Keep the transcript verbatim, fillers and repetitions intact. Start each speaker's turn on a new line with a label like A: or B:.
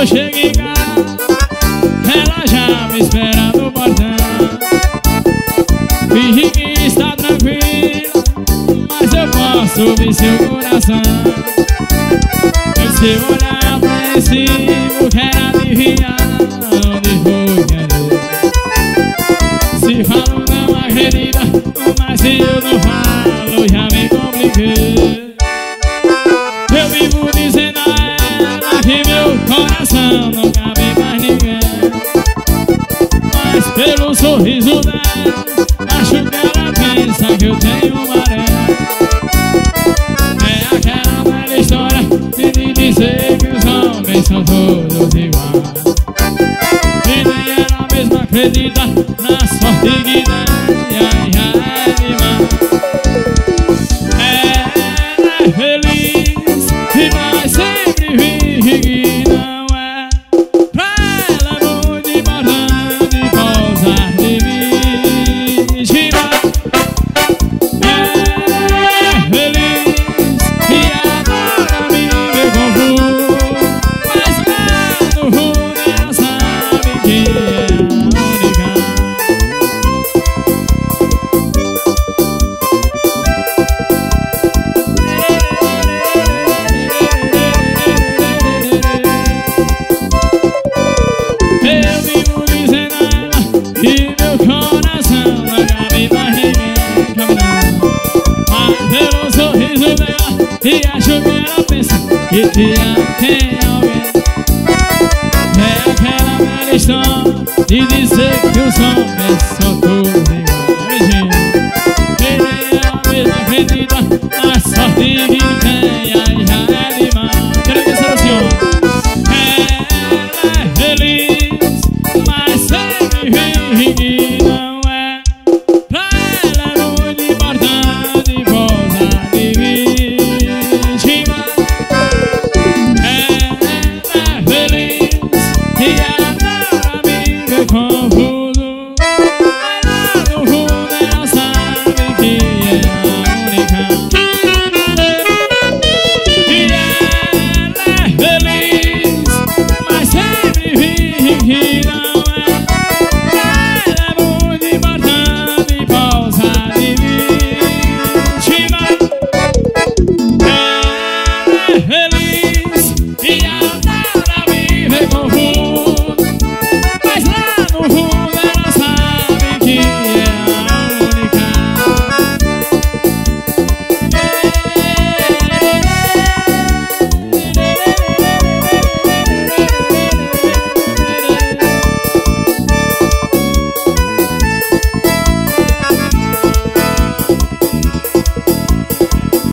A: eu chego em casa, ela já me espera no portão. Finge que está tranquila, mas eu posso ouvir seu coração. E se eu olhar pra cima, quero adivinhar onde vou querer. Se falo não acredita, mas se eu não falo já me compliquei. Eu vivo dizendo a ela que meu coração não cabe mais ninguém, mas pelo sorriso dela acho que ela pensa que eu tenho maré. É aquela velha história de dizer que os homens são todos iguais, e nem ela mesma acredita na sorte que tem. Ai, ai, demais. Ela é feliz e vai sempre fingir que não é. Pra ela é muito importante pousar de mentira. Ela é feliz e adora me ver confuso, mas lá no fundo ela sabe que é a única. Eu vivo dizendo a ela que meu coração não cabe mais ninguém, cabe não. Mas pelo sorriso dela e acho que ela pensa que te ama, tem alguém. É aquela velha história de dizer que os homens são